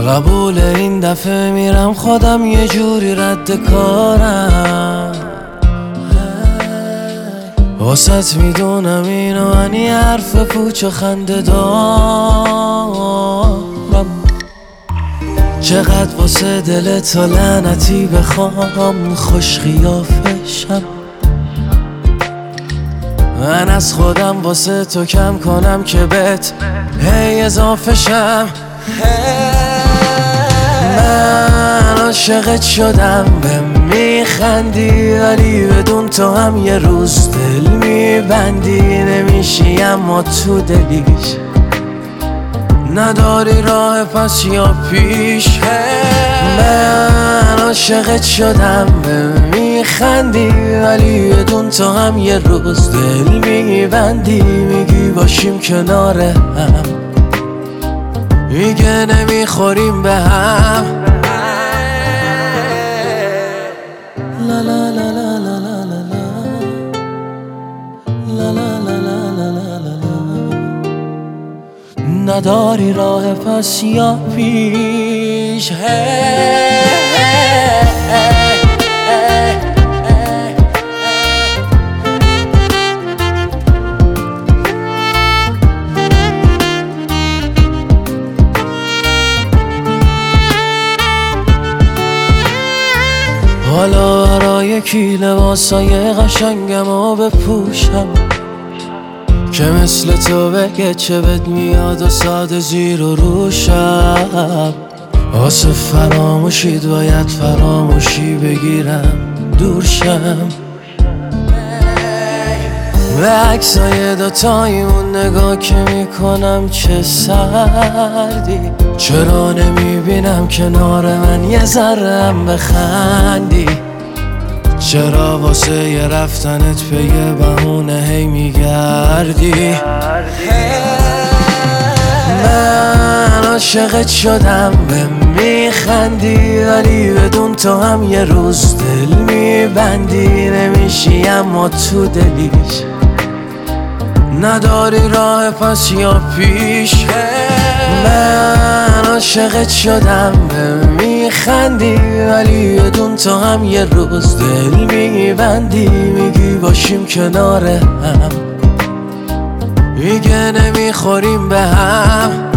قبول این دفعه میرم خودم یه جوری رد کارم. واسط میدونم اینو انی حرف پوچ و خنده دارم. چقدر واسه دل تا لعنتی بخوام خوش خیافشم. من از خودم واسه تو کم کنم که بهت هی اضافه شم. من عاشقت شدم به میخندی، ولی بدون تو هم یه روز دل میبندی. نمیشی اما تو دلیش نداری راه پس یا پیش. من عاشقت شدم به میخندی، ولی بدون تو هم یه روز دل میبندی. میگی باشیم کنار هم، میگه نمیخوریم به هم. لا لا لا لا لا لا لا لا لا لا لا لا. نداری راه پس یا پیش. حالا برای کی لباسای قشنگمو بپوشم که مثل تو بگه چه بد میاد و ساده زیر و روشم. واسه فراموشید باید فراموشی بگیرم دور شم. به عکسای دوتایمون نگاه که میکنم چه سردی. چرا نمیبینم کنار من یه ذره‌ام بخندی؟ چرا واسه یه رفتنت به یه بهونه هی میگردی؟ من عاشقت شدم به میخندی، ولی بدون تو هم یه روز دل میبندی. نمیشی اما تو دلیش نداری راه پس یا پیش. من عاشقت شدم به میخندی، ولی بدون تو هم یه روز دل میبندی. میگی باشیم کنار هم، میگه نمیخوریم به هم.